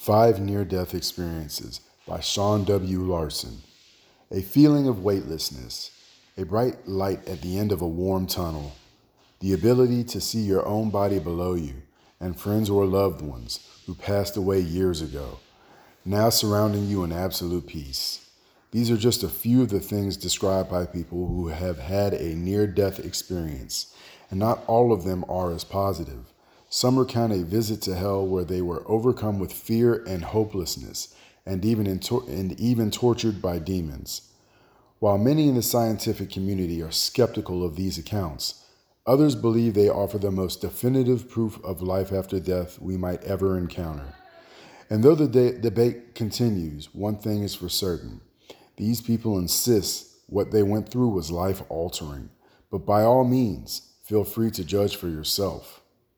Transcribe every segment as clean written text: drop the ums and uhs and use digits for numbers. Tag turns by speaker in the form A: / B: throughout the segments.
A: 5 Near-Death Experiences by Sean W. Larson. A feeling of weightlessness, a bright light at the end of a warm tunnel, the ability to see your own body below you and friends or loved ones who passed away years ago, now surrounding you in absolute peace. These are just a few of the things described by people who have had a near-death experience, and not all of them are as positive. Some recount a visit to hell where they were overcome with fear and hopelessness, and even tortured by demons. While many in the scientific community are skeptical of these accounts, others believe they offer the most definitive proof of life after death we might ever encounter. And though the debate continues, one thing is for certain. These people insist what they went through was life-altering, but by all means, feel free to judge for yourself.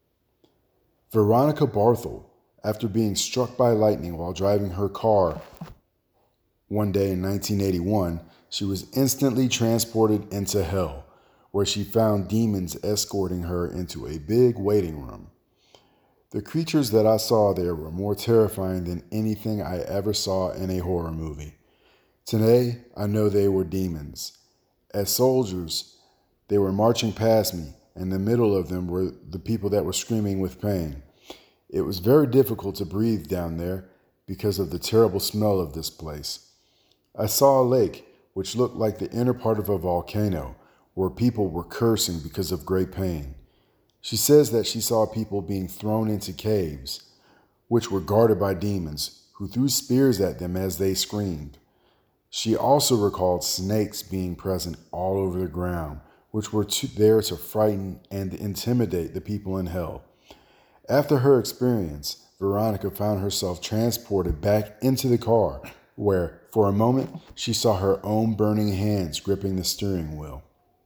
A: Veronica Barthel, after being struck by lightning while driving her car one day in 1981, she was instantly transported into hell, where she found demons escorting her into a big waiting room. The creatures that I saw there were more terrifying than anything I ever saw in a horror movie. Today, I know they were demons. As soldiers, they were marching past me, and in the middle of them were the people that were screaming with pain. It was very difficult to breathe down there because of the terrible smell of this place. I saw a lake, which looked like the inner part of a volcano, where people were cursing because of great pain. She says that she saw people being thrown into caves, which were guarded by demons, who threw spears at them as they screamed. She also recalled snakes being present all over the ground, which were there to frighten and intimidate the people in hell. After her experience, Veronica found herself transported back into the car, where, for a moment, she saw her own burning hands gripping the steering wheel.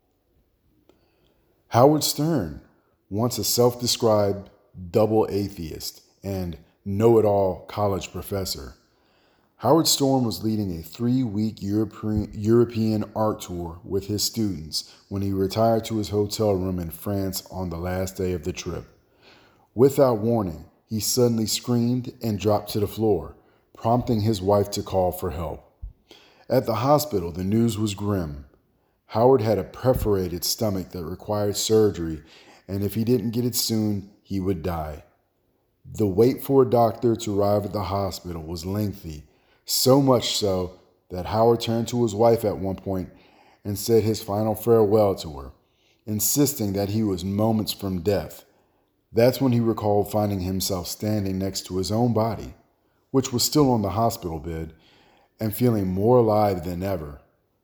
A: Howard Stern, once a self-described double atheist and know-it-all college professor, Howard Stern was leading a 3-week European art tour with his students when he retired to his hotel room in France on the last day of the trip. Without warning, he suddenly screamed and dropped to the floor, prompting his wife to call for help. At the hospital, the news was grim. Howard had a perforated stomach that required surgery, and if he didn't get it soon, he would die. The wait for a doctor to arrive at the hospital was lengthy, so much so that Howard turned to his wife at one point and said his final farewell to her, insisting that he was moments from death. That's when he recalled finding himself standing next to his own body, which was still on the hospital bed, and feeling more alive than ever.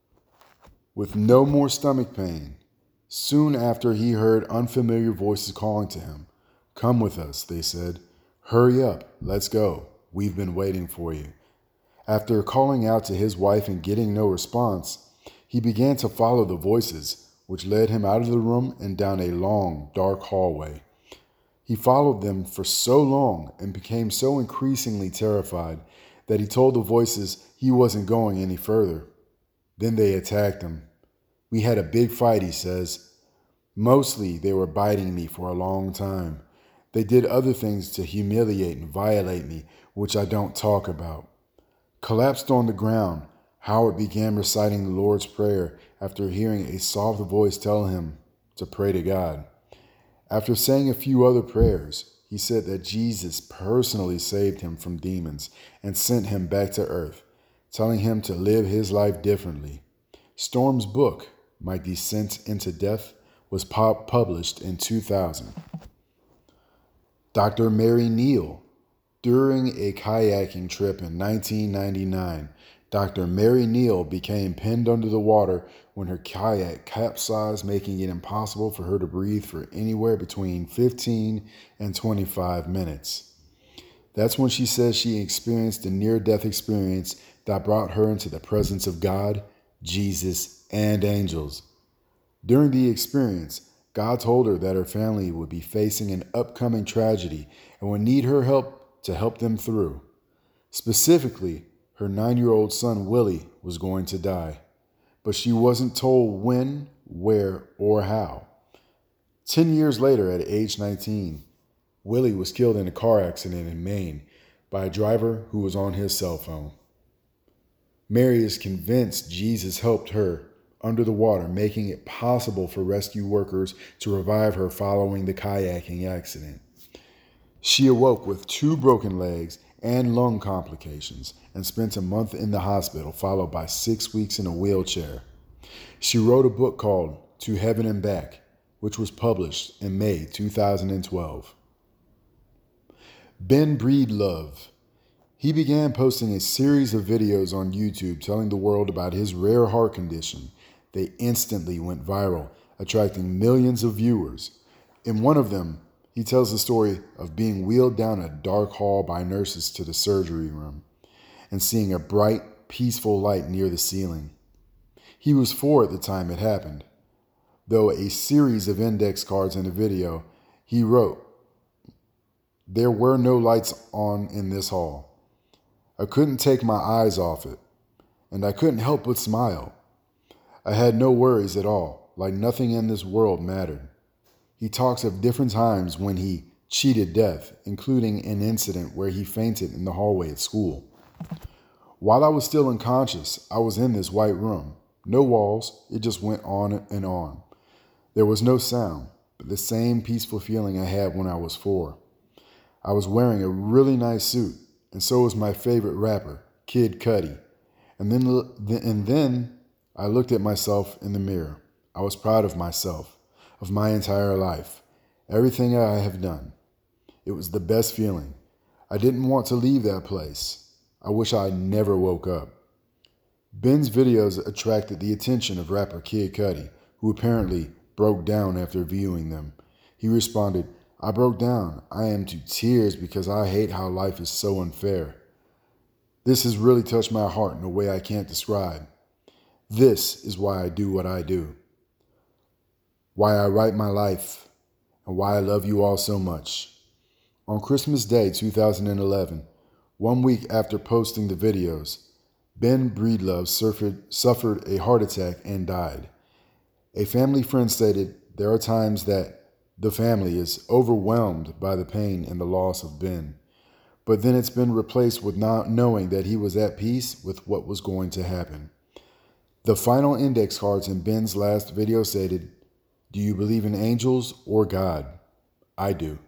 A: With no more stomach pain, soon after he heard unfamiliar voices calling to him. "Come with us," they said. "Hurry up, let's go. We've been waiting for you." After calling out to his wife and getting no response, he began to follow the voices, which led him out of the room and down a long, dark hallway. He followed them for so long and became so increasingly terrified that he told the voices he wasn't going any further. Then they attacked him. "We had a big fight," he says. "Mostly they were biting me for a long time. They did other things to humiliate and violate me, which I don't talk about." Collapsed on the ground, Howard began reciting the Lord's Prayer after hearing a soft voice tell him to pray to God. After saying a few other prayers, he said that Jesus personally saved him from demons and sent him back to earth, telling him to live his life differently. Storm's book, My Descent into Death, was published in 2000. Dr. Mary Neal. During a kayaking trip in 1999, Dr. Mary Neal became pinned under the water when her kayak capsized, making it impossible for her to breathe for anywhere between 15 and 25 minutes. That's when she says she experienced a near-death experience that brought her into the presence of God, Jesus, and angels. During the experience, God told her that her family would be facing an upcoming tragedy and would need her help to help them through. Specifically, her 9-year-old son Willie was going to die, but she wasn't told when, where, or how. 10 years later, at age 19, Willie was killed in a car accident in Maine by a driver who was on his cell phone. Mary is convinced Jesus helped her under the water, making it possible for rescue workers to revive her following the kayaking accident. She awoke with 2 broken legs and lung complications and spent a month in the hospital, followed by 6 weeks in a wheelchair. She wrote a book called To Heaven and Back, which was published in May 2012. Ben Breedlove. He began posting a series of videos on YouTube telling the world about his rare heart condition. They instantly went viral, attracting millions of viewers. In one of them, he tells the story of being wheeled down a dark hall by nurses to the surgery room and seeing a bright, peaceful light near the ceiling. He was 4 at the time it happened. Though a series of index cards in the video, he wrote, "There were no lights on in this hall. I couldn't take my eyes off it, and I couldn't help but smile. I had no worries at all, like nothing in this world mattered." He talks of different times when he cheated death, including an incident where he fainted in the hallway at school. "While I was still unconscious, I was in this white room. No walls, it just went on and on. There was no sound, but the same peaceful feeling I had when I was 4. I was wearing a really nice suit, and so was my favorite rapper, Kid Cudi. And then I looked at myself in the mirror. I was proud of myself, of my entire life, everything I have done. It was the best feeling. I didn't want to leave that place. I wish I never woke up." Ben's videos attracted the attention of rapper Kid Cudi, who apparently broke down after viewing them. He responded, "I broke down. I am to tears because I hate how life is so unfair. This has really touched my heart in a way I can't describe. This is why I do what I do, why I write my life, and why I love you all so much." On Christmas Day 2011, 1 week after posting the videos, Ben Breedlove suffered a heart attack and died. A family friend stated, "There are times that the family is overwhelmed by the pain and the loss of Ben, but then it's been replaced with not knowing that he was at peace with what was going to happen." The final index cards in Ben's last video stated, "Do you believe in angels or God? I do."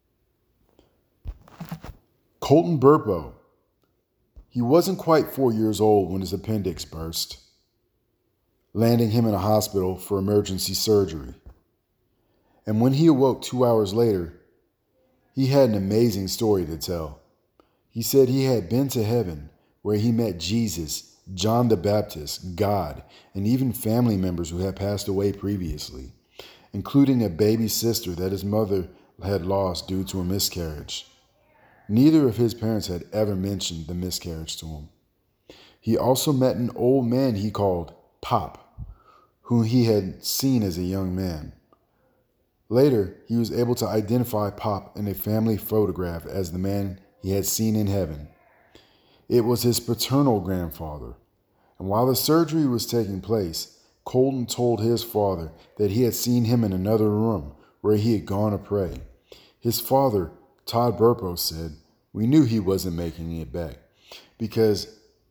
A: Colton Burpo. He wasn't quite 4 years old when his appendix burst, landing him in a hospital for emergency surgery. And when he awoke 2 hours later, he had an amazing story to tell. He said he had been to heaven, where he met Jesus, John the Baptist, God, and even family members who had passed away previously, including a baby sister that his mother had lost due to a miscarriage. Neither of his parents had ever mentioned the miscarriage to him. He also met an old man he called Pop, whom he had seen as a young man. Later, he was able to identify Pop in a family photograph as the man he had seen in heaven. It was his paternal grandfather, and while the surgery was taking place, Colton told his father that he had seen him in another room where he had gone to pray. His father, Todd Burpo, said, "We knew he wasn't making it back because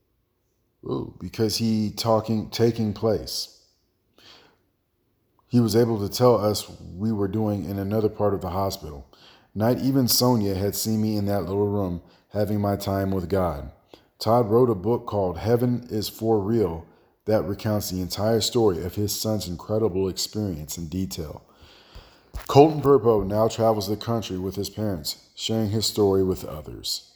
A: taking place. He was able to tell us we were doing in another part of the hospital. Not even Sonia had seen me in that little room having my time with God." Todd wrote a book called Heaven is For Real that recounts the entire story of his son's incredible experience in detail. Colton Burpo now travels the country with his parents, sharing his story with others.